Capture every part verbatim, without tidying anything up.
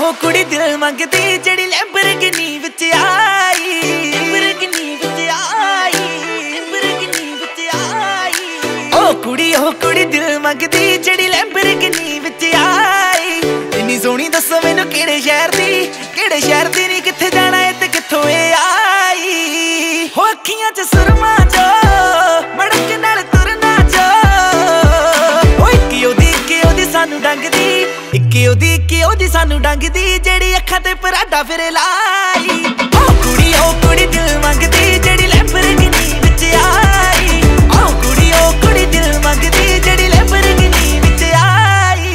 ਉਹ ਕੁੜੀ ਦਿਲ ਮੰਗਦੀ ਜਿਹੜੀ ਲੈਂਬਰਗਿਨੀ ਵਿੱਚ ਆਈ, ਲੈਂਬਰਗਿਨੀ ਵਿੱਚ ਆਈ, ਲੈਂਬਰਗਿਨੀ ਵਿੱਚ ਆਈ। ਉਹ ਕੁੜੀ ਉਹ ਕੁੜੀ ਦਿਲ ਮੰਗਦੀ ਜਿਹੜੀ ਲੈਂਬਰਗਿਨੀ ਵਿੱਚ ਆਈ। ਇੰਨੀ ਸੋਹਣੀ ਦੱਸੋ ਮੈਨੂੰ ਕਿਹੜੇ ਸ਼ਹਿਰ ਦੀ, ਕਿਹੜੇ ਸ਼ਹਿਰ ਦੀ ਨੀ, ਕਿੱਥੇ ਜਾਣਾ ਏ ਤੇ ਕਿੱਥੋਂ ਇਹ ਆਈ। ਹੋ ਅੱਖੀਆਂ 'ਚ ਸੁਰਮਾ ਜੋ ਮੜਕ ਨਾਲ ਤੁਰਨਾ ਜੋ, ਉਹ ਇੱਕ ਉਹਦੀ ਇੱਕ ਉਹਦੀ ਸਾਨੂੰ ਡੰਗਦੀ, ਇੱਕ ਉਹਦੀ ਇੱਕ ਉਹਦੀ ਸਾਨੂੰ ਡੰਗਦੀ ਜਿਹੜੀ ਅੱਖਾਂ ਤੇ ਪਰਾਡਾ ਫਿਰ ਲਾਈ। ਉਹ ਕੁੜੀ ਉਹ ਕੁੜੀ ਦਿਲ ਮੰਗਦੀ ਜਿਹੜੀ ਲੈਂਬਰਗਿਨੀ ਵਿੱਚ ਆਈ। ਉਹ ਕੁੜੀ ਉਹ ਕੁੜੀ ਦਿਲ ਮੰਗਦੀ ਜਿਹੜੀ ਲੈਂਬਰਗਿਨੀ ਵਿੱਚ ਆਈ।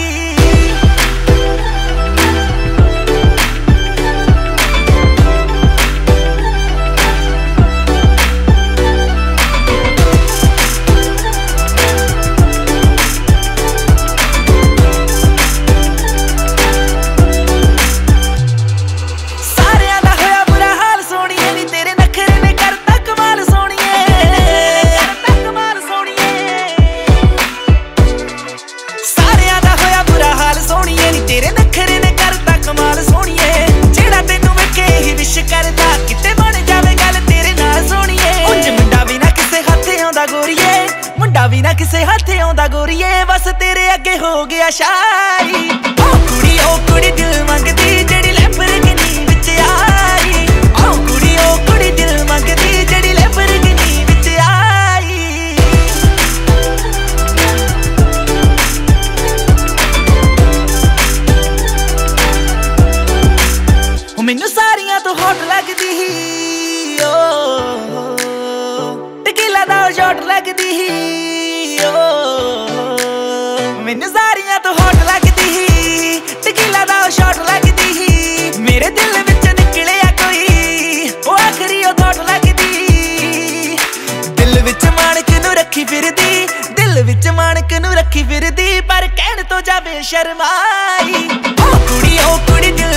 ਤੇਰੇ ਨਖਰੇ ਨੇ ਕਰਤਾ ਕਮਾਲ ਸੋਹਣੀਏ, ਜਿਹੜਾ ਤੈਨੂੰ ਵੇਖੇ ਹੀ ਵਿਸ਼ ਕਰਦਾ ਕਿਤੇ ਬਣ ਜਾਵੇ ਗੱਲ ਤੇਰੇ ਨਾਲ ਸੋਹਣੀਏ। ਉਂਝ ਮੁੰਡਾ ਵੀ ਨਾ ਕਿਸੇ ਹੱਥ ਆਉਂਦਾ ਗੋਰੀਏ, ਮੁੰਡਾ ਵੀ ਨਾ ਕਿਸੇ ਹੱਥ ਆਉਂਦਾ ਗੋਰੀਏ, ਬਸ ਤੇਰੇ ਅੱਗੇ ਹੋ ਗਿਆ ਸ਼ਾਈ। ਉਹ ਕੁੜੀ ਉਹ ਕੁੜੀ ਦਿਲ ਮੰਗਦੀ ਜਿਹੜੀ ਲੈਂਬਰਗਿਨੀ ਵਿੱਚ ਆਈ। ਉਹ ਕੁੜੀ ਉਹ ਕੁੜੀ ਦਿਲ ਮੰਗਦੀ ਜਿਹੜੀ ਲੈਂਬਰਗਿਨੀ ਵਿੱਚ ਆਈ। ਮੈਨੂੰ ਸਾਰੀਆਂ ਤੋਂ ਹੌਟ ਲੱਗਦੀ ਹੀ, ਓ ਟਕੀਲਾ ਦਾ ਸ਼ਾਟ ਲੱਗਦੀ ਹੀ, ਓ ਮੈਨੂੰ ਸਾਰੀਆਂ ਤੋਂ ਹੌਟ ਲੱਗਦੀ ਹੀ, ਟਕੀਲਾ ਦਾ ਸ਼ਾਟ ਲੱਗਦੀ ਹੀ। ਮੇਰੇ ਦਿਲ ਵਿੱਚ ਨਿਕਲਿਆ ਕੋਈ ਉਹ ਆਖਰੀ ਉਹ ਥੋਟ ਲੱਗਦੀ। ਦਿਲ ਵਿੱਚ ਮਾਣਕ ਨੂੰ ਰੱਖੀ ਫਿਰਦੀ, ਦਿਲ ਵਿੱਚ ਮਾਣਕ ਨੂੰ ਰੱਖੀ ਫਿਰਦੀ, ਪਰ ਕਹਿਣ ਤੋਂ ਜਾਵੇ ਸ਼ਰਮਾਈ। ਉਹ ਕੁੜੀ ਉਹ ਕੁੜੀ